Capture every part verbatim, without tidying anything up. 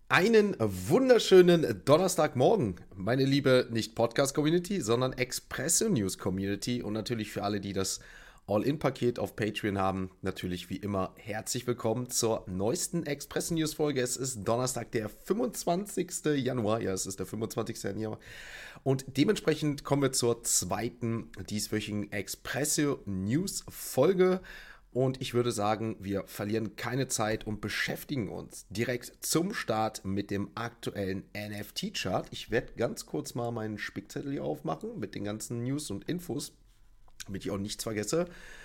Einen wunderschönen Donnerstagmorgen, meine liebe nicht Podcast-Community, sondern Expresso-News-Community und natürlich für alle, die das All-In-Paket auf Patreon haben, natürlich wie immer herzlich willkommen zur neuesten Expresso-News-Folge. Es ist Donnerstag, der fünfundzwanzigster Januar, ja, es ist der fünfundzwanzigste Januar und dementsprechend kommen wir zur zweiten dieswöchigen Expresso-News-Folge. Und ich würde sagen, wir verlieren keine Zeit und beschäftigen uns direkt zum Start mit dem aktuellen N F T-Chart. Ich werde ganz kurz mal meinen Spickzettel hier aufmachen mit den ganzen News und Infos, damit ich auch nichts vergesse.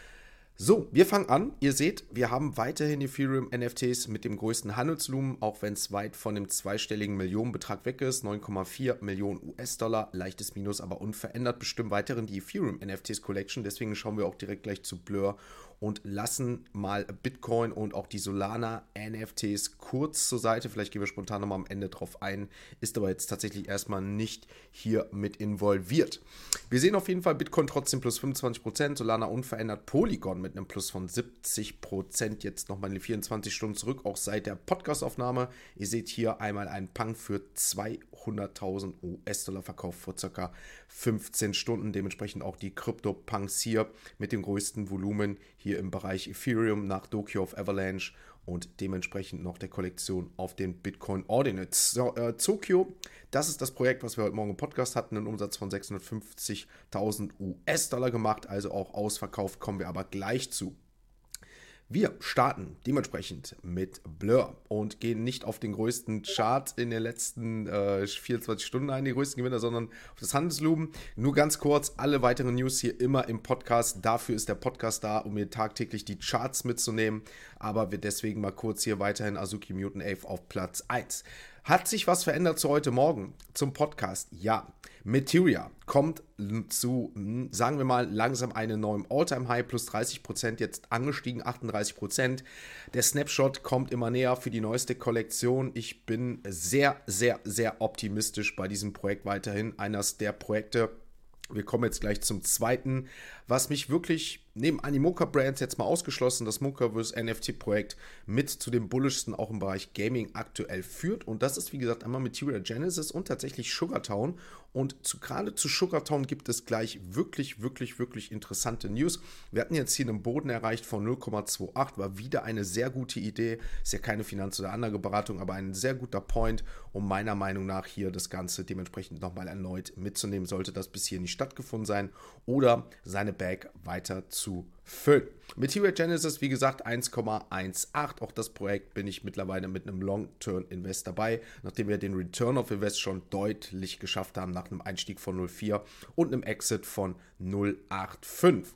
So, wir fangen an. Ihr seht, wir haben weiterhin Ethereum-N F Ts mit dem größten Handelsvolumen, auch wenn es weit von dem zweistelligen Millionenbetrag weg ist. neun Komma vier Millionen U S-Dollar, leichtes Minus, aber unverändert. Bestimmt weiterhin die Ethereum-N F Ts Collection. Deswegen schauen wir auch direkt gleich zu Blur und lassen mal Bitcoin und auch die Solana N F Ts kurz zur Seite. Vielleicht gehen wir spontan nochmal am Ende drauf ein. Ist aber jetzt tatsächlich erstmal nicht hier mit involviert. Wir sehen auf jeden Fall Bitcoin trotzdem plus fünfundzwanzig Prozent, Solana unverändert, Polygon mit einem Plus von siebzig Prozent. Jetzt nochmal in die vierundzwanzig Stunden zurück, auch seit der Podcastaufnahme. Ihr seht hier einmal einen Punk für zweihunderttausend U S-Dollar verkauft vor ca. fünfzehn Stunden. Dementsprechend auch die Crypto-Punks hier mit dem größten Volumen hier im Bereich Ethereum nach Dokyo auf Avalanche und dementsprechend noch der Kollektion auf den Bitcoin Ordinates. So, äh, Zokyo, das ist das Projekt, was wir heute Morgen im Podcast hatten, einen Umsatz von sechshundertfünfzigtausend U S-Dollar gemacht, also auch ausverkauft, kommen wir aber gleich zu. Wir starten dementsprechend mit Blur und gehen nicht auf den größten Chart in den letzten äh, vierundzwanzig Stunden ein, die größten Gewinner, sondern auf das Handelsvolumen. Nur ganz kurz, alle weiteren News hier immer im Podcast. Dafür ist der Podcast da, um mir tagtäglich die Charts mitzunehmen. Aber wir deswegen mal kurz hier weiterhin Azuki Mutant Ave auf Platz eins. Hat sich was verändert zu heute Morgen zum Podcast? Ja. Materia kommt zu, sagen wir mal, langsam einem neuen All-Time-High, plus dreißig Prozent, jetzt angestiegen, achtunddreißig Prozent. Der Snapshot kommt immer näher für die neueste Kollektion. Ich bin sehr, sehr, sehr optimistisch bei diesem Projekt weiterhin. Eines der Projekte, wir kommen jetzt gleich zum zweiten, was mich wirklich neben Animoca Brands jetzt mal ausgeschlossen, das Mocaverse N F T-Projekt mit zu den bullischsten auch im Bereich Gaming aktuell führt. Und das ist, wie gesagt, einmal Materia Genesis und tatsächlich Sugartown. Und zu, gerade zu Sugartown gibt es gleich wirklich, wirklich, wirklich interessante News. Wir hatten jetzt hier einen Boden erreicht von null Komma achtundzwanzig, war wieder eine sehr gute Idee. Ist ja keine Finanz- oder Anlageberatung, aber ein sehr guter Point, um meiner Meinung nach hier das Ganze dementsprechend nochmal erneut mitzunehmen, sollte das bis hier nicht stattgefunden sein oder seine Bag weiter zu zu füllen. Materia Genesis, wie gesagt, eins Komma achtzehn. Auch das Projekt bin ich mittlerweile mit einem Long-Term-Invest dabei, nachdem wir den Return of Invest schon deutlich geschafft haben nach einem Einstieg von null Komma vier und einem Exit von null Komma fünfundachtzig.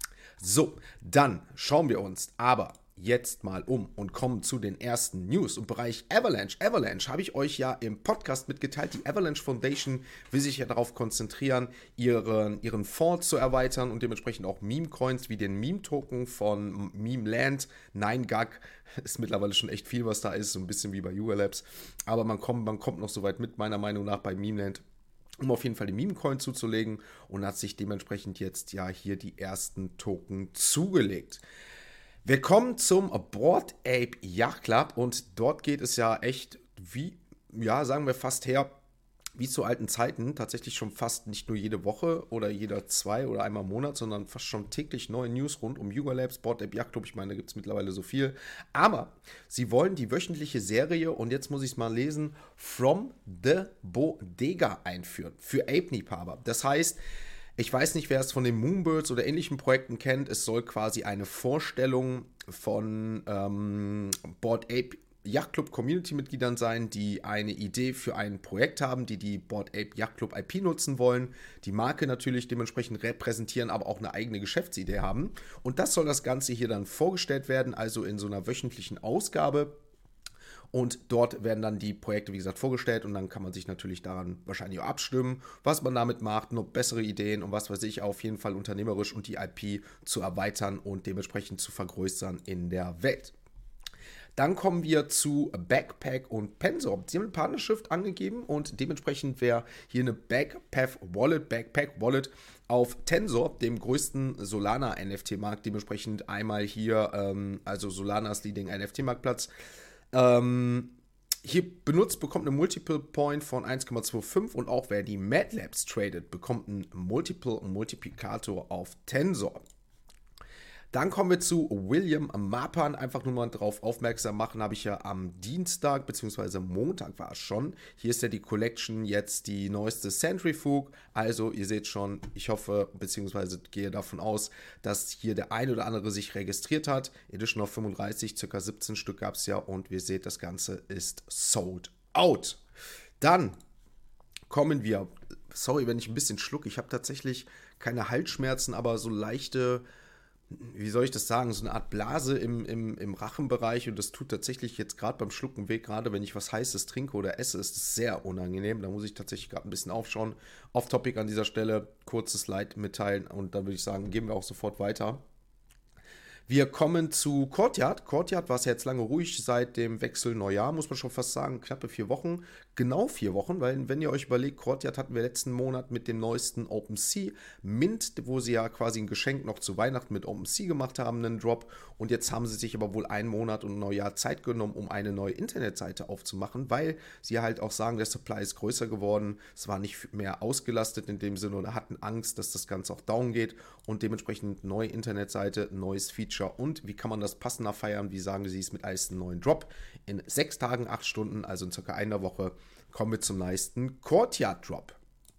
So, dann schauen wir uns aber jetzt mal um und kommen zu den ersten News im Bereich Avalanche. Avalanche habe ich euch ja im Podcast mitgeteilt. Die Avalanche Foundation will sich ja darauf konzentrieren, ihren, ihren Fonds zu erweitern und dementsprechend auch Meme-Coins wie den Meme-Token von Memeland. nine gag ist mittlerweile schon echt viel, was da ist, so ein bisschen wie bei Yuga Labs. Aber man kommt, man kommt noch so weit mit, meiner Meinung nach, bei Memeland, um auf jeden Fall die Meme-Coin zuzulegen und hat sich dementsprechend jetzt ja hier die ersten Token zugelegt. Wir kommen zum Bored Ape Yacht Club und dort geht es ja echt wie, ja, sagen wir fast her, wie zu alten Zeiten, tatsächlich schon fast nicht nur jede Woche oder jeder zwei oder einmal im Monat, sondern fast schon täglich neue News rund um Yuga Labs, Bored Ape Yacht Club, ich meine, da gibt es mittlerweile so viel. Aber sie wollen die wöchentliche Serie, und jetzt muss ich es mal lesen, From the Bodega einführen für Ape-Liebhaber. Das heißt, ich weiß nicht, wer es von den Moonbirds oder ähnlichen Projekten kennt. Es soll quasi eine Vorstellung von ähm, Bored Ape Yacht Club Community-Mitgliedern sein, die eine Idee für ein Projekt haben, die die Bored Ape Yacht Club I P nutzen wollen, die Marke natürlich dementsprechend repräsentieren, aber auch eine eigene Geschäftsidee haben. Und das soll das Ganze hier dann vorgestellt werden, also in so einer wöchentlichen Ausgabe. Und dort werden dann die Projekte, wie gesagt, vorgestellt und dann kann man sich natürlich daran wahrscheinlich auch abstimmen, was man damit macht, noch bessere Ideen und was weiß ich, auf jeden Fall unternehmerisch und die I P zu erweitern und dementsprechend zu vergrößern in der Welt. Dann kommen wir zu Backpack und Pensor. Sie haben eine Partnershift angegeben und dementsprechend wäre hier eine Backpath Wallet, Backpack Wallet auf Tensor, dem größten Solana-N F T-Markt, dementsprechend einmal hier, ähm, also Solanas Leading N F T-Marktplatz, Ähm, hier benutzt, bekommt eine Multiple Point von eins Komma fünfundzwanzig und auch wer die Mad Labs tradet, bekommt einen Multiple Multiplikator auf Tensor. Dann kommen wir zu William Mapan. Einfach nur mal drauf aufmerksam machen, habe ich ja am Dienstag bzw. Montag war es schon. Hier ist ja die Collection jetzt die neueste Centrifuge. Also ihr seht schon, ich hoffe bzw. gehe davon aus, dass hier der ein oder andere sich registriert hat. Edition of fünfunddreißig, ca. siebzehn Stück gab es ja und wir seht, das Ganze ist sold out. Dann kommen wir, sorry, wenn ich ein bisschen schlucke, ich habe tatsächlich keine Halsschmerzen, aber so leichte, wie soll ich das sagen, so eine Art Blase im, im, im Rachenbereich und das tut tatsächlich jetzt gerade beim Schlucken weh, gerade wenn ich was Heißes trinke oder esse, ist es sehr unangenehm, da muss ich tatsächlich gerade ein bisschen aufschauen. Off-Topic an dieser Stelle, kurzes Leid mitteilen und dann würde ich sagen, gehen wir auch sofort weiter. Wir kommen zu Courtyard. Courtyard war es jetzt lange ruhig seit dem Wechsel Neujahr, muss man schon fast sagen, knappe vier Wochen. Genau vier Wochen, weil wenn ihr euch überlegt, Courtyard hatten wir letzten Monat mit dem neuesten OpenSea Mint, wo sie ja quasi ein Geschenk noch zu Weihnachten mit OpenSea gemacht haben, einen Drop. Und jetzt haben sie sich aber wohl einen Monat und ein Neujahr Zeit genommen, um eine neue Internetseite aufzumachen, weil sie halt auch sagen, der Supply ist größer geworden. Es war nicht mehr ausgelastet in dem Sinne oder hatten Angst, dass das Ganze auch down geht und dementsprechend neue Internetseite, neues Feature. Und wie kann man das passender feiern? Wie sagen sie es mit einem neuen Drop? In sechs Tagen, acht Stunden, also in circa einer Woche, kommen wir zum nächsten Courtyard Drop.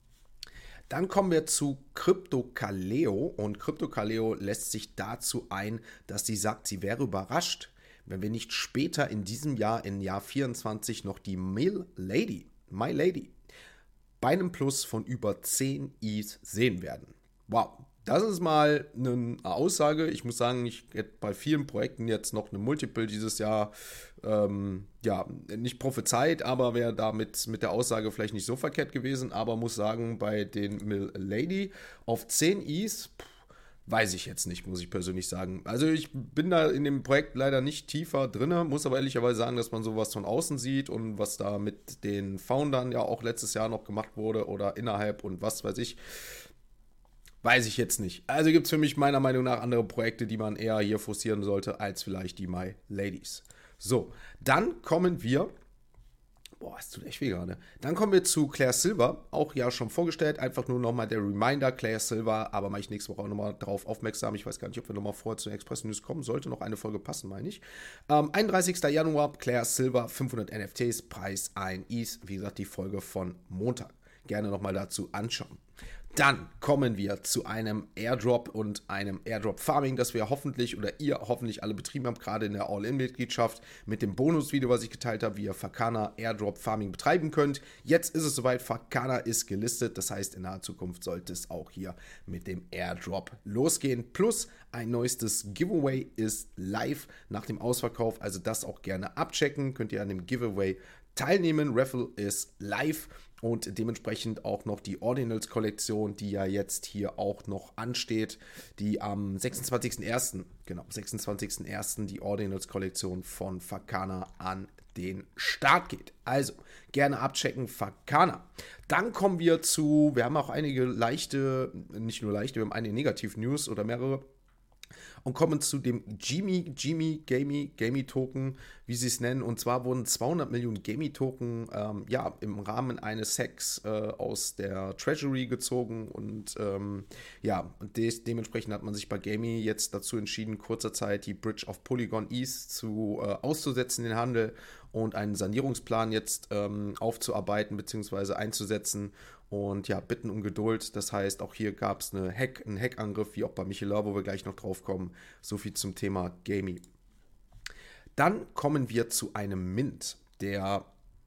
Dann kommen wir zu CryptoKaleo und CryptoKaleo lässt sich dazu ein, dass sie sagt, sie wäre überrascht, wenn wir nicht später in diesem Jahr, im Jahr vierundzwanzig, noch die My Lady, My Lady bei einem Plus von über zehn E T H sehen werden. Wow. Das ist mal eine Aussage. Ich muss sagen, ich hätte bei vielen Projekten jetzt noch eine Multiple dieses Jahr ähm, ja, nicht prophezeit, aber wäre damit mit der Aussage vielleicht nicht so verkehrt gewesen. Aber muss sagen, bei den Mill Lady auf zehn E T H, pff, weiß ich jetzt nicht, muss ich persönlich sagen. Also ich bin da in dem Projekt leider nicht tiefer drin, muss aber ehrlicherweise sagen, dass man sowas von außen sieht und was da mit den Foundern ja auch letztes Jahr noch gemacht wurde oder innerhalb und was weiß ich. Weiß ich jetzt nicht. Also gibt es für mich meiner Meinung nach andere Projekte, die man eher hier forcieren sollte, als vielleicht die My Ladies. So, dann kommen wir, boah, es tut echt weh gerade. Dann kommen wir zu Claire Silver, auch ja schon vorgestellt, einfach nur nochmal der Reminder, Claire Silver, aber mache ich nächste Woche auch nochmal drauf aufmerksam. Ich weiß gar nicht, ob wir nochmal vorher zu Express News kommen, sollte noch eine Folge passen, meine ich. Ähm, einunddreißigster Januar, Claire Silver, fünfhundert N F Ts, Preis ein E T H, wie gesagt, die Folge von Montag. Gerne nochmal dazu anschauen. Dann kommen wir zu einem Airdrop und einem Airdrop-Farming, das wir hoffentlich oder ihr hoffentlich alle betrieben habt, gerade in der All-In-Mitgliedschaft mit dem Bonusvideo, was ich geteilt habe, wie ihr Fakana Airdrop-Farming betreiben könnt. Jetzt ist es soweit, Fakana ist gelistet, das heißt, in naher Zukunft sollte es auch hier mit dem Airdrop losgehen. Plus ein neuestes Giveaway ist live nach dem Ausverkauf, also das auch gerne abchecken, könnt ihr an dem Giveaway teilnehmen. Raffle ist live. Und dementsprechend auch noch die Ordinals-Kollektion, die ja jetzt hier auch noch ansteht, die am sechsundzwanzigsten ersten, genau, sechsundzwanzigsten ersten die Ordinals-Kollektion von Fakana an den Start geht. Also, gerne abchecken, Fakana. Dann kommen wir zu, wir haben auch einige leichte, nicht nur leichte, wir haben einige Negativ-News oder mehrere. Und kommen zu dem Gimi, Gimi, Gamey, Gamey-Token, wie sie es nennen. Und zwar wurden zweihundert Millionen Gamey-Token ähm, ja, im Rahmen eines Hacks äh, aus der Treasury gezogen. Und ähm, ja, und des, dementsprechend hat man sich bei Gamey jetzt dazu entschieden, kurzer Zeit die Bridge of Polygon East zu, äh, auszusetzen, den Handel, und einen Sanierungsplan jetzt ähm, aufzuarbeiten bzw. einzusetzen. Und ja, bitten um Geduld. Das heißt, auch hier gab es eine Hack, einen Hackangriff, wie auch bei Michela, wo wir gleich noch drauf kommen. So viel zum Thema Gamey. Dann kommen wir zu einem Mint, der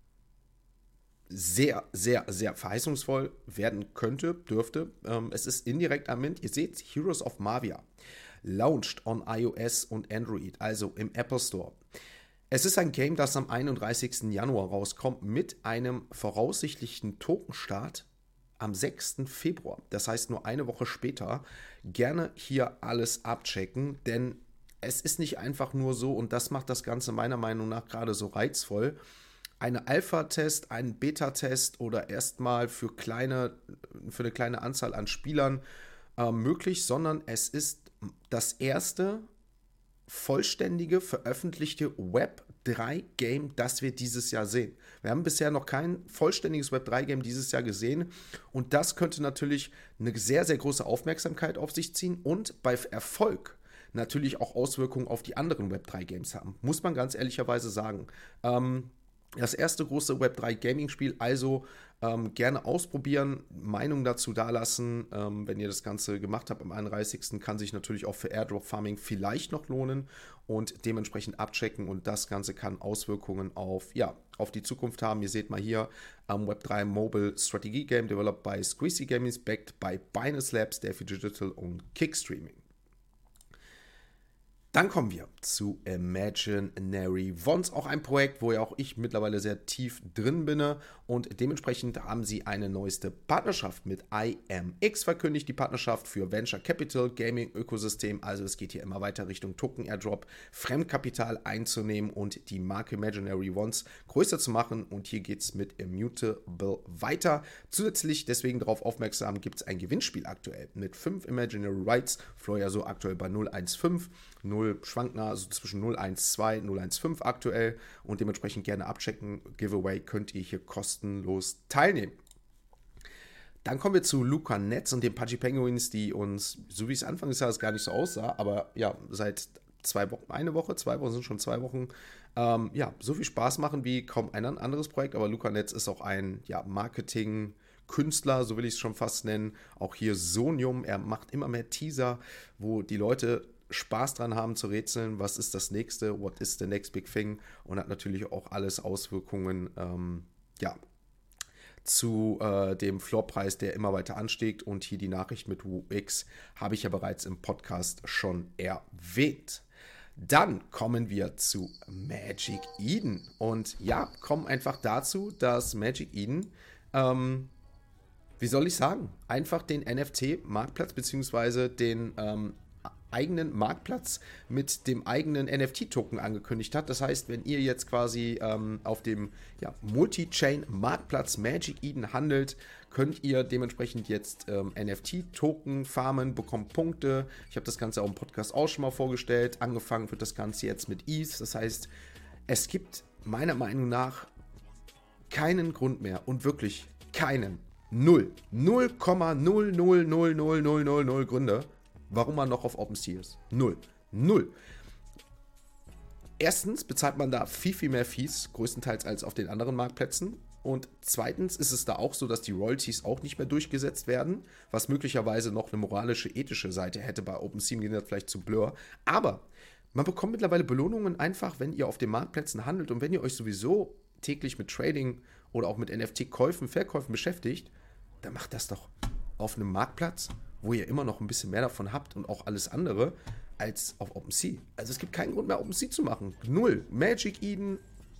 sehr, sehr, sehr verheißungsvoll werden könnte, dürfte. Ähm, es ist indirekt ein Mint. Ihr seht, Heroes of Mavia. Launched on iOS und Android, also im Apple Store. Es ist ein Game, das am einunddreißigsten Januar rauskommt mit einem voraussichtlichen Tokenstart am sechsten Februar. Das heißt nur eine Woche später. Gerne hier alles abchecken, denn es ist nicht einfach nur so, und das macht das Ganze meiner Meinung nach gerade so reizvoll, eine Alpha-Test, einen Beta-Test oder erstmal für kleine, für eine kleine Anzahl an Spielern äh, möglich, sondern es ist das erste vollständige, veröffentlichte Web drei Game, das wir dieses Jahr sehen. Wir haben bisher noch kein vollständiges Web drei Game dieses Jahr gesehen und das könnte natürlich eine sehr, sehr große Aufmerksamkeit auf sich ziehen und bei Erfolg natürlich auch Auswirkungen auf die anderen Web drei Games haben. Muss man ganz ehrlicherweise sagen. Ähm, Das erste große Web drei Gaming-Spiel, also ähm, gerne ausprobieren, Meinung dazu dalassen. Ähm, wenn ihr das Ganze gemacht habt am einunddreißigsten kann sich natürlich auch für Airdrop Farming vielleicht noch lohnen und dementsprechend abchecken und das Ganze kann Auswirkungen auf, ja, auf die Zukunft haben. Ihr seht mal hier ähm, Web drei Mobile Strategie Game, developed by Squeezy Gaming, backed by Binance Labs, Delphi Digital und Kickstreaming. Dann kommen wir zu Imaginary Wands, auch ein Projekt, wo ja auch ich mittlerweile sehr tief drin bin und dementsprechend haben sie eine neueste Partnerschaft mit I M X verkündigt, die Partnerschaft für Venture Capital, Gaming Ökosystem, also es geht hier immer weiter Richtung Token Airdrop, Fremdkapital einzunehmen und die Marke Imaginary Wands größer zu machen und hier geht es mit Immutable weiter. Zusätzlich deswegen darauf aufmerksam, gibt es ein Gewinnspiel aktuell mit fünf Imaginary Rights, Floor ja so aktuell bei null Komma fünfzehn, null schwankt nah, also zwischen null Komma zwölf, null Komma fünfzehn aktuell und dementsprechend gerne abchecken. Giveaway könnt ihr hier kostenlos teilnehmen. Dann kommen wir zu Luca Netz und den Pudgy Penguins, die uns, so wie es Anfang des Jahres gar nicht so aussah, aber ja, seit zwei Wochen, eine Woche, zwei Wochen sind schon zwei Wochen, ähm, ja, so viel Spaß machen wie kaum ein anderes Projekt, aber Luca Netz ist auch ein, ja, Marketing- Künstler, so will ich es schon fast nennen. Auch hier Sonium, er macht immer mehr Teaser, wo die Leute Spaß dran haben zu rätseln, was ist das nächste, what is the next big thing und hat natürlich auch alles Auswirkungen, ähm, ja, zu äh, dem Floorpreis, der immer weiter ansteigt und hier die Nachricht mit W X habe ich ja bereits im Podcast schon erwähnt. Dann kommen wir zu Magic Eden und ja, kommen einfach dazu, dass Magic Eden ähm, wie soll ich sagen, einfach den N F T-Marktplatz beziehungsweise den ähm, eigenen Marktplatz mit dem eigenen N F T-Token angekündigt hat. Das heißt, wenn ihr jetzt quasi ähm, auf dem ja, Multi-Chain-Marktplatz Magic Eden handelt, könnt ihr dementsprechend jetzt ähm, N F T-Token farmen, bekommt Punkte. Ich habe das Ganze auch im Podcast auch schon mal vorgestellt. Angefangen wird das Ganze jetzt mit E T H. Das heißt, es gibt meiner Meinung nach keinen Grund mehr und wirklich keinen Null. null Komma null null null null null null null Gründe, warum man noch auf OpenSea ist. Null. Null. Erstens bezahlt man da viel, viel mehr Fees, größtenteils als auf den anderen Marktplätzen. Und zweitens ist es da auch so, dass die Royalties auch nicht mehr durchgesetzt werden, was möglicherweise noch eine moralische, ethische Seite hätte bei OpenSea, im Gegensatz vielleicht zu Blur. Aber man bekommt mittlerweile Belohnungen einfach, wenn ihr auf den Marktplätzen handelt und wenn ihr euch sowieso täglich mit Trading oder auch mit N F T-Käufen, Verkäufen beschäftigt, dann macht das doch auf einem Marktplatz, wo ihr immer noch ein bisschen mehr davon habt und auch alles andere, als auf OpenSea. Also es gibt keinen Grund mehr, OpenSea zu machen. Null. Magic Eden,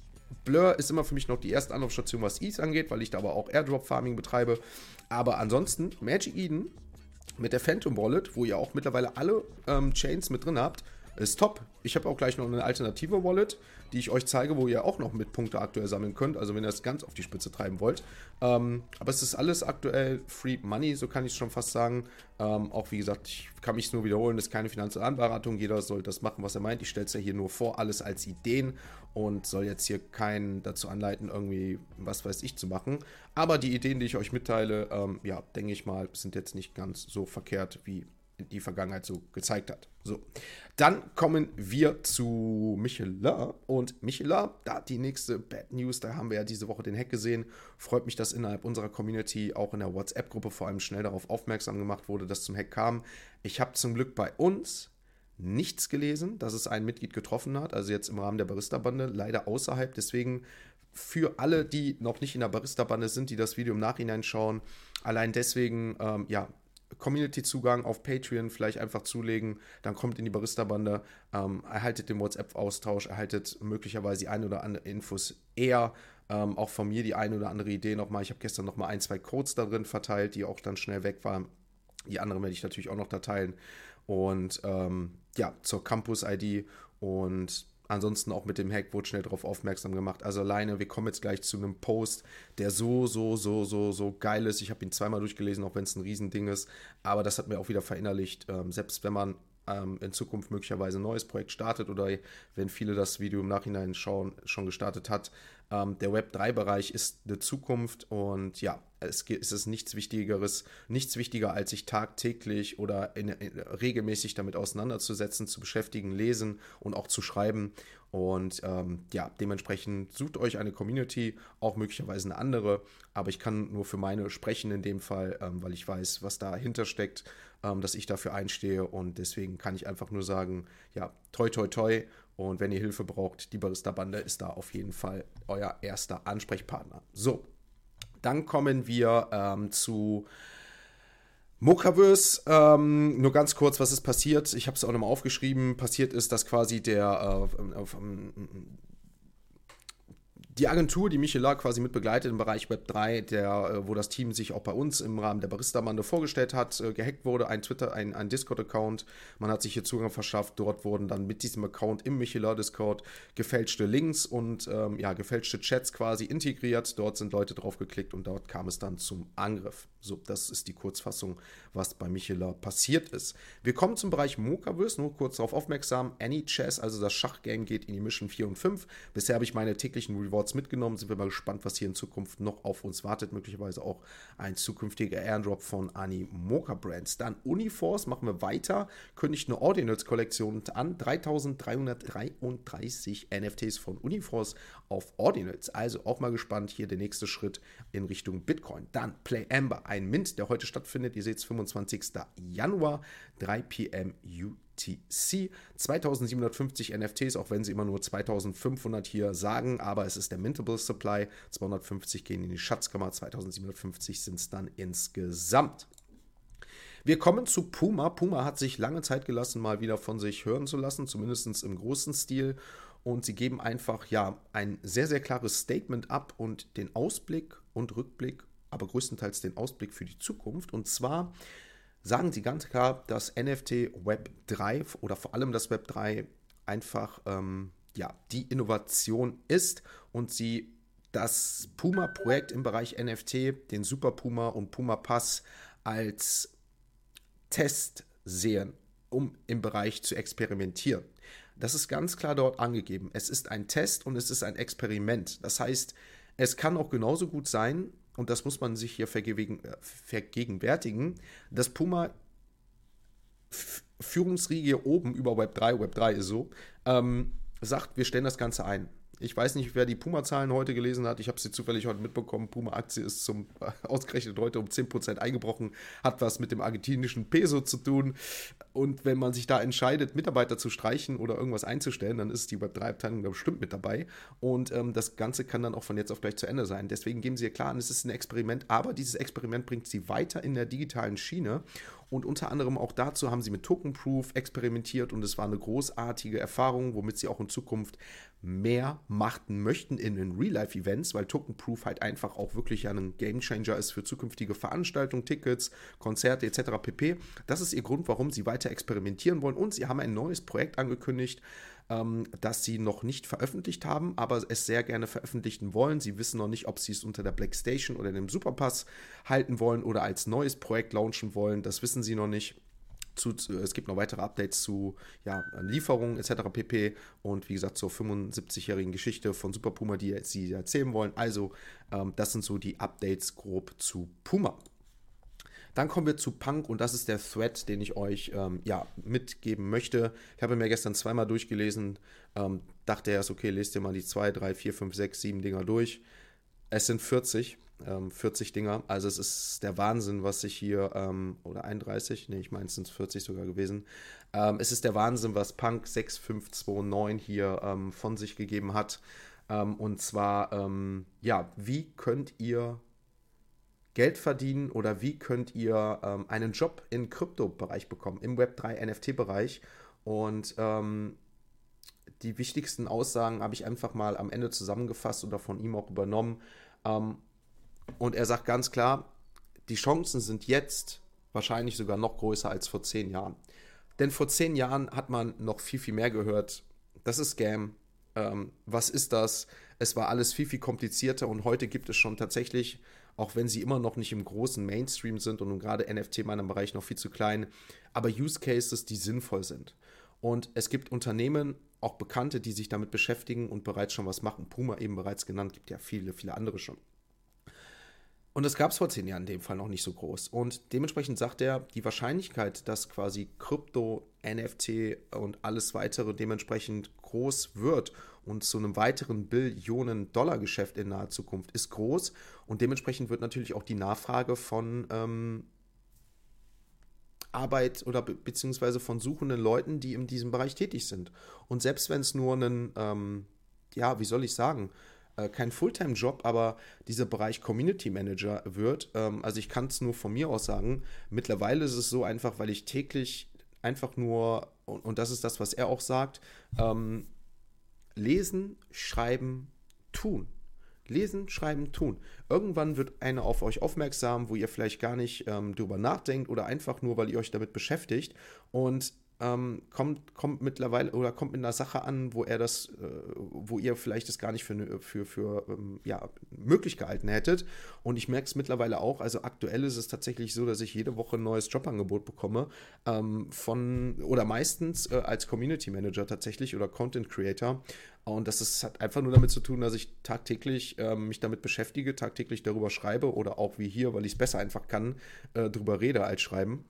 Blur ist immer für mich noch die erste Anlaufstation, was E T H angeht, weil ich da aber auch Airdrop-Farming betreibe. Aber ansonsten, Magic Eden mit der Phantom Wallet, wo ihr auch mittlerweile alle ähm, Chains mit drin habt, ist top. Ich habe auch gleich noch eine alternative Wallet, die ich euch zeige, wo ihr auch noch mit Punkte aktuell sammeln könnt, also wenn ihr das ganz auf die Spitze treiben wollt. Ähm, aber es ist alles aktuell Free Money, so kann ich es schon fast sagen. Ähm, auch wie gesagt, ich kann mich nur wiederholen, das ist keine Finanzanberatung, jeder soll das machen, was er meint. Ich stelle es ja hier nur vor, alles als Ideen und soll jetzt hier keinen dazu anleiten, irgendwie was weiß ich zu machen. Aber die Ideen, die ich euch mitteile, ähm, ja, denke ich mal, sind jetzt nicht ganz so verkehrt, wie die Vergangenheit so gezeigt hat. So, dann kommen wir zu Michela und Michela, da die nächste Bad News, da haben wir ja diese Woche den Hack gesehen. Freut mich, dass innerhalb unserer Community, auch in der WhatsApp-Gruppe vor allem schnell darauf aufmerksam gemacht wurde, dass zum Hack kam. Ich habe zum Glück bei uns nichts gelesen, dass es ein Mitglied getroffen hat, also jetzt im Rahmen der Barista-Bande, leider außerhalb, deswegen für alle, die noch nicht in der Barista-Bande sind, die das Video im Nachhinein schauen, allein deswegen, ähm, ja, Community-Zugang auf Patreon vielleicht einfach zulegen, dann kommt in die Barista-Bande, ähm, erhaltet den WhatsApp-Austausch, erhaltet möglicherweise die ein oder andere Infos eher, ähm, auch von mir die eine oder andere Idee nochmal. Ich habe gestern nochmal ein, zwei Codes da drin verteilt, die auch dann schnell weg waren. Die anderen werde ich natürlich auch noch da teilen. Und ähm, ja, zur Campus-I D und ansonsten auch mit dem Hack wurde schnell darauf aufmerksam gemacht. Also alleine, wir kommen jetzt gleich zu einem Post, der so, so, so, so, so geil ist. Ich habe ihn zweimal durchgelesen, auch wenn es ein Riesending ist. Aber das hat mir auch wieder verinnerlicht. Ähm, selbst wenn man ähm, in Zukunft möglicherweise ein neues Projekt startet oder wenn viele das Video im Nachhinein schauen, schon gestartet hat. Ähm, der Web drei Bereich ist eine Zukunft und ja, es, es ist nichts Wichtigeres, nichts wichtiger, als sich tagtäglich oder in, in, regelmäßig damit auseinanderzusetzen, zu beschäftigen, lesen und auch zu schreiben. Und ähm, ja, dementsprechend sucht euch eine Community, auch möglicherweise eine andere, aber ich kann nur für meine sprechen in dem Fall, ähm, weil ich weiß, was dahinter steckt, ähm, dass ich dafür einstehe und deswegen kann ich einfach nur sagen, ja, toi toi toi und wenn ihr Hilfe braucht, die Barista-Bande ist da auf jeden Fall euer erster Ansprechpartner. So, dann kommen wir ähm, zu Mokaverse, ähm, nur ganz kurz, was ist passiert? Ich habe es auch nochmal aufgeschrieben. Passiert ist, dass quasi der äh, äh, die Agentur, die Michela quasi mit begleitet im Bereich Web drei, der, wo das Team sich auch bei uns im Rahmen der Barista-Bande vorgestellt hat, gehackt wurde, ein Twitter, ein, ein Discord-Account. Man hat sich hier Zugang verschafft. Dort wurden dann mit diesem Account im Michela-Discord gefälschte Links und ähm, ja, gefälschte Chats quasi integriert. Dort sind Leute drauf geklickt und dort kam es dann zum Angriff. So, das ist die Kurzfassung, was bei Michela passiert ist. Wir kommen zum Bereich Mokaverse, nur kurz darauf aufmerksam. AnyChess, also das Schachgame, geht in die Mission vier und fünf. Bisher habe ich meine täglichen Rewards mitgenommen. Sind wir mal gespannt, was hier in Zukunft noch auf uns wartet. Möglicherweise auch ein zukünftiger Airdrop von Animoca Brands. Dann Uniforce, machen wir weiter. Kündigt eine Ordinals-Kollektion an. dreitausenddreihundertdreiunddreißig N F Ts von Uniforce auf Ordinals. Also auch mal gespannt. Hier der nächste Schritt in Richtung Bitcoin. Dann Play Amber, ein Mint, der heute stattfindet. Ihr seht es, fünfundzwanzigster Januar, drei P M U T C, zweitausendsiebenhundertfünfzig N F Ts, auch wenn sie immer nur zweitausendfünfhundert hier sagen, aber es ist der Mintable Supply, zweihundertfünfzig gehen in die Schatzkammer, zweitausendsiebenhundertfünfzig sind es dann insgesamt. Wir kommen zu Puma. Puma hat sich lange Zeit gelassen, mal wieder von sich hören zu lassen, zumindest im großen Stil. Und sie geben einfach ja ein sehr, sehr klares Statement ab und den Ausblick und Rückblick, aber größtenteils den Ausblick für die Zukunft. Und zwar sagen sie ganz klar, dass N F T Web drei oder vor allem das Web drei einfach ähm, ja, die Innovation ist und sie das Puma-Projekt im Bereich N F T, den Super Puma und Puma Pass als Test sehen, um im Bereich zu experimentieren. Das ist ganz klar dort angegeben. Es ist ein Test und es ist ein Experiment. Das heißt, es kann auch genauso gut sein, und das muss man sich hier vergegenwärtigen, dass Puma F- Führungsriege oben über Web drei, Web drei ist so, ähm, sagt, wir stellen das Ganze ein. Ich weiß nicht, wer die Puma-Zahlen heute gelesen hat. Ich habe sie zufällig heute mitbekommen. Puma-Aktie ist zum äh, ausgerechnet heute um zehn Prozent eingebrochen. Hat was mit dem argentinischen Peso zu tun. Und wenn man sich da entscheidet, Mitarbeiter zu streichen oder irgendwas einzustellen, dann ist die Web drei Abteilung da bestimmt mit dabei. Und ähm, das Ganze kann dann auch von jetzt auf gleich zu Ende sein. Deswegen geben sie ja klar an, es ist ein Experiment. Aber dieses Experiment bringt sie weiter in der digitalen Schiene. Und unter anderem auch dazu haben sie mit Token Proof experimentiert. Und es war eine großartige Erfahrung, womit sie auch in Zukunft mehr machen möchten in den Real-Life-Events, weil Token Proof halt einfach auch wirklich ein Gamechanger ist für zukünftige Veranstaltungen, Tickets, Konzerte et cetera pp. Das ist ihr Grund, warum sie weiter experimentieren wollen. Und sie haben ein neues Projekt angekündigt, ähm, das sie noch nicht veröffentlicht haben, aber es sehr gerne veröffentlichen wollen. Sie wissen noch nicht, ob sie es unter der Black Station oder dem Superpass halten wollen oder als neues Projekt launchen wollen. Das wissen sie noch nicht. Zu, es gibt noch weitere Updates zu ja, Lieferungen et cetera pp. Und wie gesagt, zur fünfundsiebzigjährigen Geschichte von Super Puma, die sie erzählen wollen. Also, ähm, das sind so die Updates grob zu Puma. Dann kommen wir zu Punk und das ist der Thread, den ich euch ähm, ja, mitgeben möchte. Ich habe mir gestern zweimal durchgelesen, ähm, dachte erst, okay, lest dir mal die zwei, drei, vier, fünf, sechs, sieben Dinger durch. Es sind vierzig. vierzig Dinger, also es ist der Wahnsinn, was sich hier, ähm, oder einunddreißig, nee, ich meine, es sind vierzig sogar gewesen, ähm, es ist der Wahnsinn, was Punk sechs fünf zwei neun hier ähm, von sich gegeben hat, ähm, und zwar, ähm, ja, wie könnt ihr Geld verdienen oder wie könnt ihr ähm, einen Job im Krypto-Bereich bekommen, im Web drei N F T-Bereich und ähm, die wichtigsten Aussagen habe ich einfach mal am Ende zusammengefasst oder von ihm auch übernommen, ähm, und er sagt ganz klar, die Chancen sind jetzt wahrscheinlich sogar noch größer als vor zehn Jahren. Denn vor zehn Jahren hat man noch viel, viel mehr gehört. Das ist Scam, Ähm, was ist das? Es war alles viel, viel komplizierter und heute gibt es schon tatsächlich, auch wenn sie immer noch nicht im großen Mainstream sind und nun gerade N F T in meinem Bereich noch viel zu klein, aber Use Cases, die sinnvoll sind. Und es gibt Unternehmen, auch Bekannte, die sich damit beschäftigen und bereits schon was machen. Puma eben bereits genannt, gibt ja viele, viele andere schon. Und das gab es vor zehn Jahren in dem Fall noch nicht so groß. Und dementsprechend sagt er, die Wahrscheinlichkeit, dass quasi Krypto, N F T und alles weitere dementsprechend groß wird und zu einem weiteren Billionen-Dollar-Geschäft in naher Zukunft ist groß. Und dementsprechend wird natürlich auch die Nachfrage von ähm, Arbeit oder be beziehungsweise von suchenden Leuten, die in diesem Bereich tätig sind. Und selbst wenn es nur ein, ähm, ja, wie soll ich sagen, äh, kein Fulltime-Job, aber dieser Bereich Community Manager wird, ähm, also ich kann es nur von mir aus sagen, mittlerweile ist es so einfach, weil ich täglich einfach nur, und, und das ist das, was er auch sagt, ähm, lesen, schreiben, tun. Lesen, schreiben, tun. Irgendwann wird einer auf euch aufmerksam, wo ihr vielleicht gar nicht ähm, drüber nachdenkt oder einfach nur, weil ihr euch damit beschäftigt und ähm, kommt, kommt mittlerweile oder kommt mit einer Sache an, wo er das, äh, wo ihr vielleicht das gar nicht für, für, für ähm, ja, möglich gehalten hättet. Und ich merke es mittlerweile auch, also aktuell ist es tatsächlich so, dass ich jede Woche ein neues Jobangebot bekomme, ähm, von, oder meistens äh, als Community Manager tatsächlich oder Content Creator. Und das ist, hat einfach nur damit zu tun, dass ich tagtäglich ähm, mich damit beschäftige, tagtäglich darüber schreibe oder auch wie hier, weil ich es besser einfach kann, äh, drüber rede als schreiben.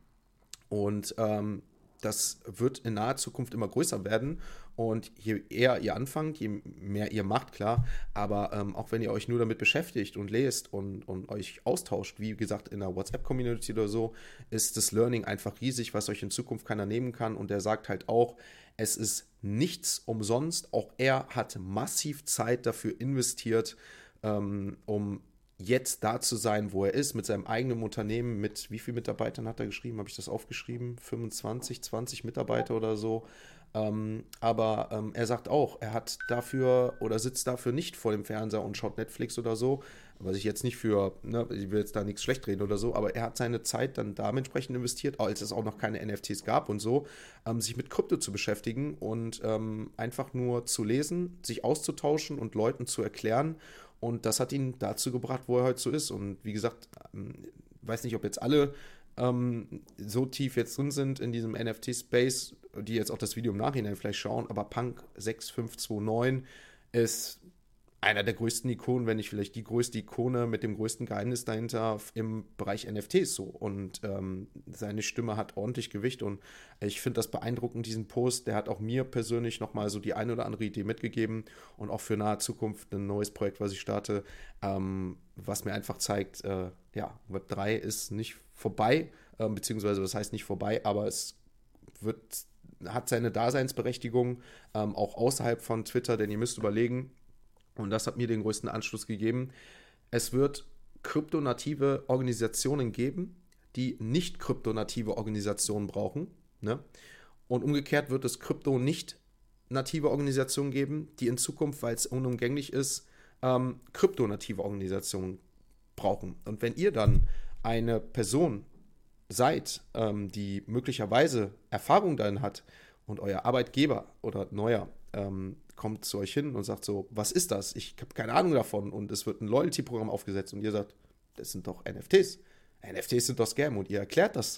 Und ähm, das wird in naher Zukunft immer größer werden. Und je eher ihr anfangt, je mehr ihr macht, klar. Aber ähm, auch wenn ihr euch nur damit beschäftigt und lest und, und euch austauscht, wie gesagt in der WhatsApp-Community oder so, ist das Learning einfach riesig, was euch in Zukunft keiner nehmen kann. Und der sagt halt auch, es ist nichts umsonst. Auch er hat massiv Zeit dafür investiert, ähm, um jetzt da zu sein, wo er ist, mit seinem eigenen Unternehmen, mit wie vielen Mitarbeitern hat er geschrieben? Habe ich das aufgeschrieben? fünfundzwanzig, zwanzig Mitarbeiter oder so. Ähm, aber ähm, er sagt auch, er hat dafür oder sitzt dafür nicht vor dem Fernseher und schaut Netflix oder so, was ich jetzt nicht für, ne, ich will jetzt da nichts schlecht reden oder so, aber er hat seine Zeit dann dementsprechend investiert, als es auch noch keine N F Ts gab und so, ähm, sich mit Krypto zu beschäftigen und ähm, einfach nur zu lesen, sich auszutauschen und Leuten zu erklären. Und das hat ihn dazu gebracht, wo er heute so ist. Und wie gesagt, ich weiß nicht, ob jetzt alle ähm, so tief jetzt drin sind in diesem N F T-Space, die jetzt auch das Video im Nachhinein vielleicht schauen, aber Punk sechs fünf zwei neun ist einer der größten Ikonen, wenn nicht vielleicht die größte Ikone mit dem größten Geheimnis dahinter im Bereich N F Ts so. Und ähm, seine Stimme hat ordentlich Gewicht und ich finde das beeindruckend, diesen Post. Der hat auch mir persönlich nochmal so die eine oder andere Idee mitgegeben und auch für nahe Zukunft ein neues Projekt, was ich starte, ähm, was mir einfach zeigt, äh, ja, Web drei ist nicht vorbei, äh, beziehungsweise das heißt nicht vorbei, aber es wird, hat seine Daseinsberechtigung, ähm, auch außerhalb von Twitter, denn ihr müsst überlegen, und das hat mir den größten Anschluss gegeben. Es wird kryptonative Organisationen geben, die nicht kryptonative Organisationen brauchen. Ne? Und umgekehrt wird es krypto nicht native Organisationen geben, die in Zukunft, weil es unumgänglich ist, ähm, kryptonative Organisationen brauchen. Und wenn ihr dann eine Person seid, ähm, die möglicherweise Erfahrung darin hat und euer Arbeitgeber oder neuer ähm, kommt zu euch hin und sagt so, was ist das? Ich habe keine Ahnung davon und es wird ein Loyalty-Programm aufgesetzt und ihr sagt, das sind doch N F Ts. N F Ts sind doch Scam und ihr erklärt das.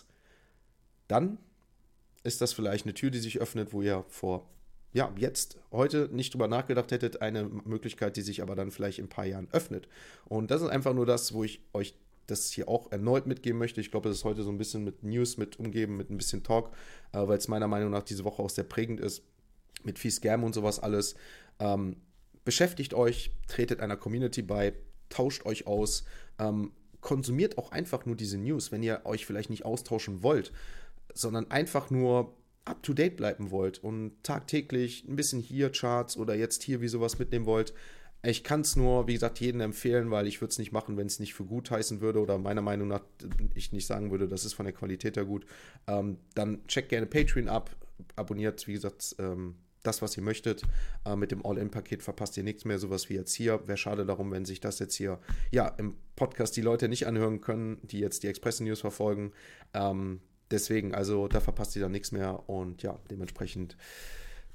Dann ist das vielleicht eine Tür, die sich öffnet, wo ihr vor, ja, jetzt, heute nicht drüber nachgedacht hättet, eine Möglichkeit, die sich aber dann vielleicht in ein paar Jahren öffnet. Und das ist einfach nur das, wo ich euch das hier auch erneut mitgeben möchte. Ich glaube, es ist heute so ein bisschen mit News, mit umgeben, mit ein bisschen Talk, äh, weil es meiner Meinung nach diese Woche auch sehr prägend ist, mit viel Scam und sowas alles. Ähm, beschäftigt euch, tretet einer Community bei, tauscht euch aus, ähm, konsumiert auch einfach nur diese News, wenn ihr euch vielleicht nicht austauschen wollt, sondern einfach nur up-to-date bleiben wollt und tagtäglich ein bisschen hier Charts oder jetzt hier wie sowas mitnehmen wollt. Ich kann es nur, wie gesagt, jedem empfehlen, weil ich würde es nicht machen, wenn es nicht für gut heißen würde oder meiner Meinung nach ich nicht sagen würde, das ist von der Qualität her gut. Ähm, dann checkt gerne Patreon ab, abonniert, wie gesagt, ähm, das, was ihr möchtet. Äh, mit dem All-In-Paket verpasst ihr nichts mehr, sowas wie jetzt hier. Wäre schade darum, wenn sich das jetzt hier ja im Podcast die Leute nicht anhören können, die jetzt die Express-News verfolgen. Ähm, deswegen, also da verpasst ihr dann nichts mehr und ja, dementsprechend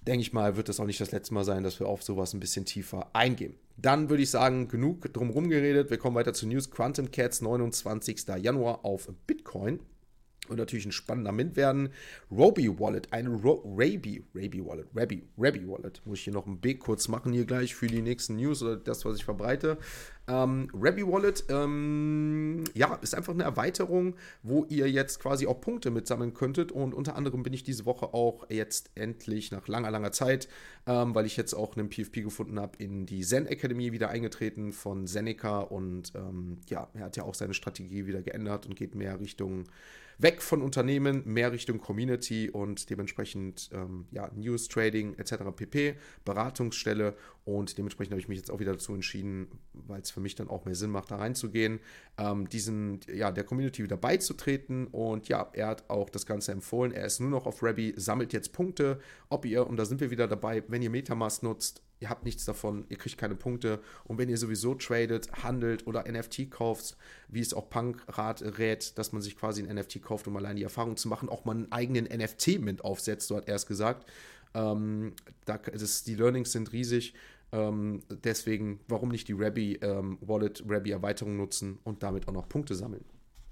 denke ich mal, wird das auch nicht das letzte Mal sein, dass wir auf sowas ein bisschen tiefer eingehen. Dann würde ich sagen, genug drumherum geredet. Wir kommen weiter zu News. Quantum Cats, neunundzwanzigster Januar auf Bitcoin. Und natürlich ein spannender Mint werden. Roby Wallet, eine Ro Raby, Raby Wallet, Raby, Raby Wallet. Muss ich hier noch ein B kurz machen hier gleich für die nächsten News oder das, was ich verbreite. Ähm, Raby Wallet, ähm, ja, ist einfach eine Erweiterung, wo ihr jetzt quasi auch Punkte mitsammeln könntet. Und unter anderem bin ich diese Woche auch jetzt endlich nach langer, langer Zeit, ähm, weil ich jetzt auch einen P F P gefunden habe, in die Zen Academy wieder eingetreten von Seneca. Und ähm, ja, er hat ja auch seine Strategie wieder geändert und geht mehr Richtung weg von Unternehmen, mehr Richtung Community und dementsprechend ähm, ja, News, Trading et cetera pp, Beratungsstelle und dementsprechend habe ich mich jetzt auch wieder dazu entschieden, weil es für mich dann auch mehr Sinn macht, da reinzugehen, ähm, diesen, ja, der Community wieder beizutreten und ja, er hat auch das Ganze empfohlen, er ist nur noch auf Raby, sammelt jetzt Punkte, ob ihr, und da sind wir wieder dabei, wenn ihr Metamask nutzt, ihr habt nichts davon, ihr kriegt keine Punkte. Und wenn ihr sowieso tradet, handelt oder N F T kauft, wie es auch Punk rat, rät, dass man sich quasi ein N F T kauft, um allein die Erfahrung zu machen, auch mal einen eigenen N F T-Mint aufsetzt, so hat er es gesagt. Ähm, da, das, die Learnings sind riesig. Ähm, deswegen, warum nicht die Raby ähm, Wallet, Raby Erweiterung nutzen und damit auch noch Punkte sammeln.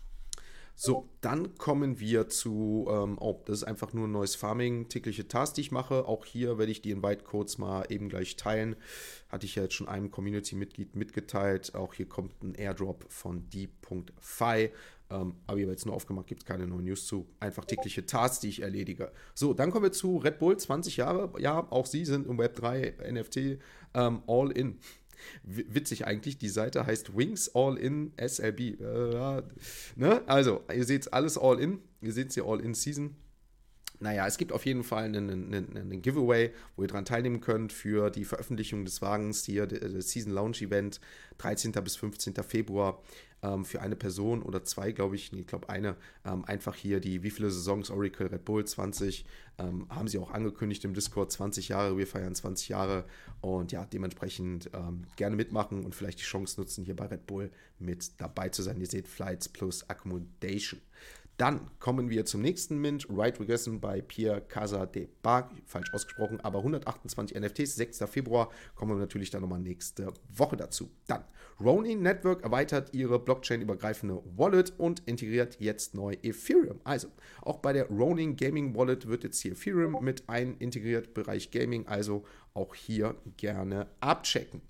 So, dann kommen wir zu, ähm, oh, das ist einfach nur ein neues Farming, tägliche Task, die ich mache. Auch hier werde ich die Invite-Codes mal eben gleich teilen. Hatte ich ja jetzt schon einem Community-Mitglied mitgeteilt. Auch hier kommt ein Airdrop von d.fi. Ähm, aber hier wird es nur aufgemacht, gibt es keine neuen News zu. Einfach tägliche Tasks, die ich erledige. So, dann kommen wir zu Red Bull, zwanzig Jahre. Ja, auch sie sind im Web drei, N F T, ähm, all in. Witzig eigentlich, die Seite heißt Wings All In S L B. Äh, ne? Also, ihr seht alles All In. Ihr seht es hier All In Season. Naja, es gibt auf jeden Fall einen, einen, einen Giveaway, wo ihr daran teilnehmen könnt für die Veröffentlichung des Wagens hier, das Season Launch Event, dreizehnten bis fünfzehnten Februar. Ähm, für eine Person oder zwei, glaube ich, nee, ich glaube eine, ähm, einfach hier die, wie viele Saisons Oracle Red Bull, zwanzig, ähm, haben sie auch angekündigt im Discord, zwanzig Jahre, wir feiern zwanzig Jahre und ja, dementsprechend ähm, gerne mitmachen und vielleicht die Chance nutzen, hier bei Red Bull mit dabei zu sein. Ihr seht Flights plus Accommodation. Dann kommen wir zum nächsten Mint, Right Regression bei Pierre Casa de Bar, falsch ausgesprochen, aber hundertachtundzwanzig N F Ts, sechster Februar, kommen wir natürlich dann nochmal nächste Woche dazu. Dann, Ronin Network erweitert ihre Blockchain-übergreifende Wallet und integriert jetzt neu Ethereum. Also, auch bei der Ronin Gaming Wallet wird jetzt hier Ethereum mit ein integriert, Bereich Gaming, also auch hier gerne abchecken.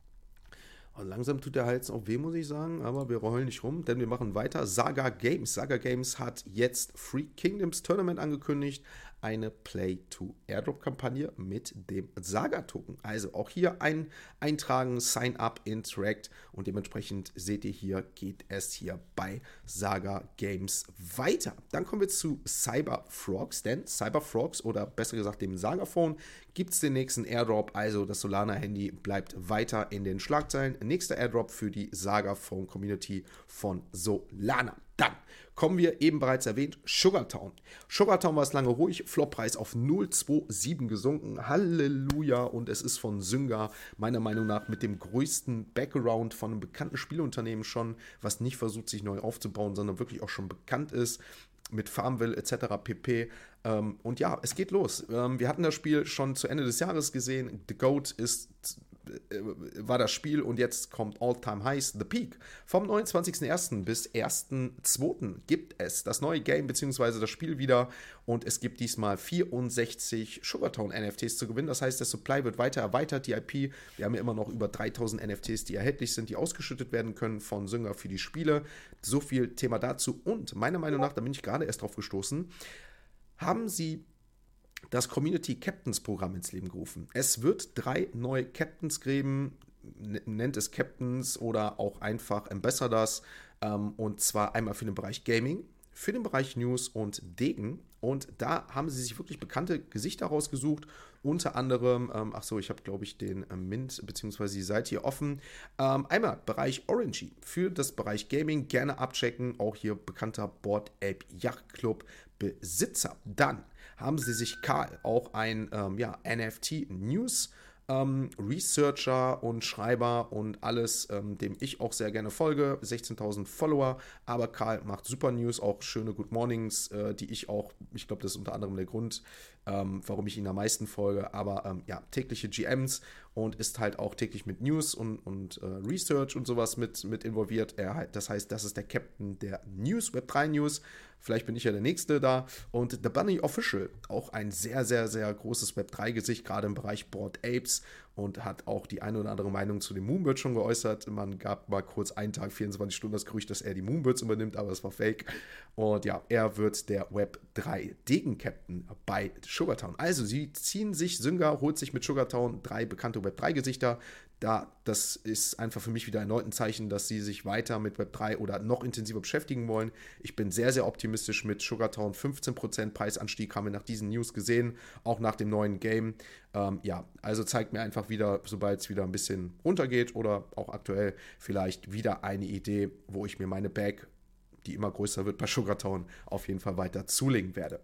Und langsam tut der Hals auch weh, muss ich sagen, aber wir rollen nicht rum, denn wir machen weiter. Saga Games. Saga Games hat jetzt Free Kingdoms Tournament angekündigt. Eine Play-to-Airdrop-Kampagne mit dem Saga-Token. Also auch hier ein Eintragen, Sign-up, Interact und dementsprechend seht ihr hier, geht es hier bei Saga Games weiter. Dann kommen wir zu Cyberfrogs, denn Cyberfrogs oder besser gesagt dem Saga-Phone gibt es den nächsten Airdrop, also das Solana-Handy bleibt weiter in den Schlagzeilen. Nächster Airdrop für die Saga-Phone-Community von Solana. Dann kommen wir eben bereits erwähnt, Sugartown. Sugartown war es lange ruhig, Floppreis auf null Komma siebenundzwanzig gesunken, Halleluja, und es ist von Zynga meiner Meinung nach mit dem größten Background von einem bekannten Spielunternehmen schon, was nicht versucht, sich neu aufzubauen, sondern wirklich auch schon bekannt ist, mit Farmville et cetera pp. Ähm, und ja, es geht los. Ähm, wir hatten das Spiel schon zu Ende des Jahres gesehen, The Goat ist war das Spiel und jetzt kommt All-Time Highs, The Peak. Vom neunundzwanzigsten ersten bis ersten zweiten gibt es das neue Game bzw. das Spiel wieder und es gibt diesmal vierundsechzig Sugartown N F Ts zu gewinnen. Das heißt, der Supply wird weiter erweitert, die I P. Wir haben ja immer noch über dreitausend N F Ts, die erhältlich sind, die ausgeschüttet werden können von Zynga für die Spiele. So viel Thema dazu und meiner Meinung nach, da bin ich gerade erst drauf gestoßen, haben sie das Community Captains Programm ins Leben gerufen. Es wird drei neue Captains geben, nennt es Captains oder auch einfach Ambassadors, ähm, und zwar einmal für den Bereich Gaming, für den Bereich News und Degen. Und da haben sie sich wirklich bekannte Gesichter rausgesucht. Unter anderem, ähm, ach so, ich habe glaube ich den äh, Mint bzw. die Seite hier offen. Ähm, einmal Bereich Orangey für das Bereich Gaming, gerne abchecken. Auch hier bekannter Board Ape Yacht Club Besitzer. Dann haben sie sich Karl, auch ein ähm, ja, N F T News Ähm, Researcher und Schreiber und alles, ähm, dem ich auch sehr gerne folge, sechzehntausend Follower, aber Karl macht super News, auch schöne Good Mornings, äh, die ich auch, ich glaube, das ist unter anderem der Grund, ähm, warum ich ihn am meisten folge. Aber ähm, ja, tägliche G Ms und ist halt auch täglich mit News und, und äh, Research und sowas mit, mit involviert. Er halt, das heißt, das ist der Captain der News, Web drei News. Vielleicht bin ich ja der Nächste da. Und The Bunny Official, auch ein sehr, sehr, sehr großes Web drei Gesicht, gerade im Bereich Bored Apes, und hat auch die eine oder andere Meinung zu dem Moonbird schon geäußert. Man gab mal kurz einen Tag, vierundzwanzig Stunden das Gerücht, dass er die Moonbirds übernimmt, aber das war fake. Und ja, er wird der Web drei Degen-Captain bei Sugartown. Also, sie ziehen sich, Synga holt sich mit Sugartown drei bekannte Web drei Gesichter. Da, das ist einfach für mich wieder erneut ein Zeichen, dass sie sich weiter mit Web drei oder noch intensiver beschäftigen wollen. Ich bin sehr, sehr optimistisch mit Sugartown. fünfzehn Prozent Preisanstieg haben wir nach diesen News gesehen, auch nach dem neuen Game. Ähm, ja, also zeigt mir einfach wieder, sobald es wieder ein bisschen runtergeht oder auch aktuell vielleicht wieder eine Idee, wo ich mir meine Bag, die immer größer wird bei Sugartown, auf jeden Fall weiter zulegen werde.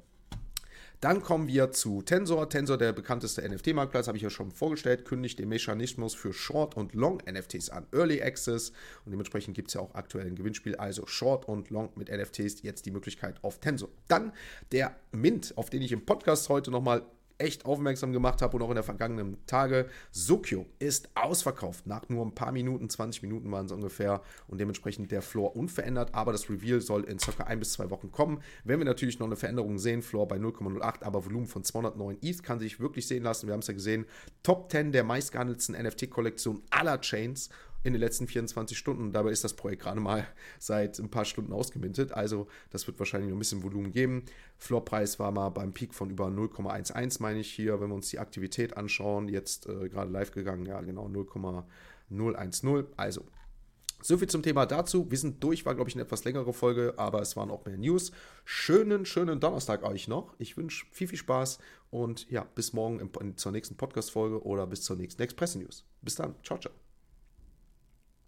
Dann kommen wir zu Tensor. Tensor, der bekannteste N F T-Marktplatz, habe ich ja schon vorgestellt, kündigt den Mechanismus für Short- und Long-N F Ts an. Early Access, und dementsprechend gibt es ja auch aktuell ein Gewinnspiel, also Short und Long mit N F Ts, jetzt die Möglichkeit auf Tensor. Dann der Mint, auf den ich im Podcast heute nochmal echt aufmerksam gemacht habe und auch in der vergangenen Tage. Sokyo ist ausverkauft. Nach nur ein paar Minuten, zwanzig Minuten waren es ungefähr, und dementsprechend der Floor unverändert, aber das Reveal soll in ca. ein bis zwei Wochen kommen. Wenn wir natürlich noch eine Veränderung sehen, Floor bei null Komma null acht, aber Volumen von zweihundertneun E T H kann sich wirklich sehen lassen. Wir haben es ja gesehen, Top zehn der meistgehandelten N F T-Kollektion aller Chains in den letzten vierundzwanzig Stunden. Dabei ist das Projekt gerade mal seit ein paar Stunden ausgemintet. Also das wird wahrscheinlich noch ein bisschen Volumen geben. Floorpreis war mal beim Peak von über null Komma elf, meine ich hier, wenn wir uns die Aktivität anschauen. Jetzt äh, gerade live gegangen, ja genau, null Komma null eins null. Also so viel zum Thema dazu. Wir sind durch, war glaube ich eine etwas längere Folge, aber es waren auch mehr News. Schönen, schönen Donnerstag euch noch. Ich wünsche viel, viel Spaß und ja, bis morgen in, in, zur nächsten Podcast-Folge oder bis zur nächsten Express-News. Bis dann. Ciao, ciao.